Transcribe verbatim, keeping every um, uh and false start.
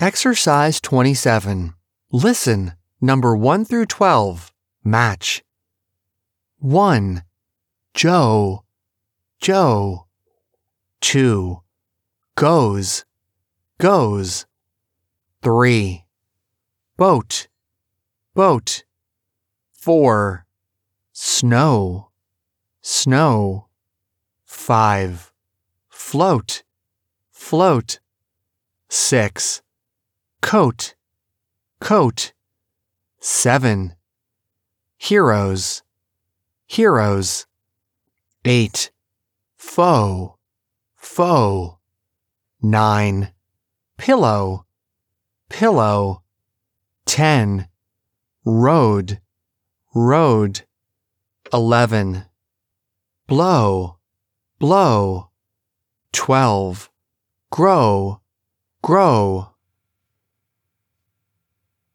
Exercise twenty-seven. Listen. Number one through twelve. Match. one. Joe, Joe. two. Goes, goes. three. Boat, boat. four. Snow, snow. five. Float, float. six. Coat, coat. seven. Heroes, heroes. eight. Foe, foe. nine. Pillow, pillow. ten. Road, road. eleven. Blow, blow. twelve. Grow, grow.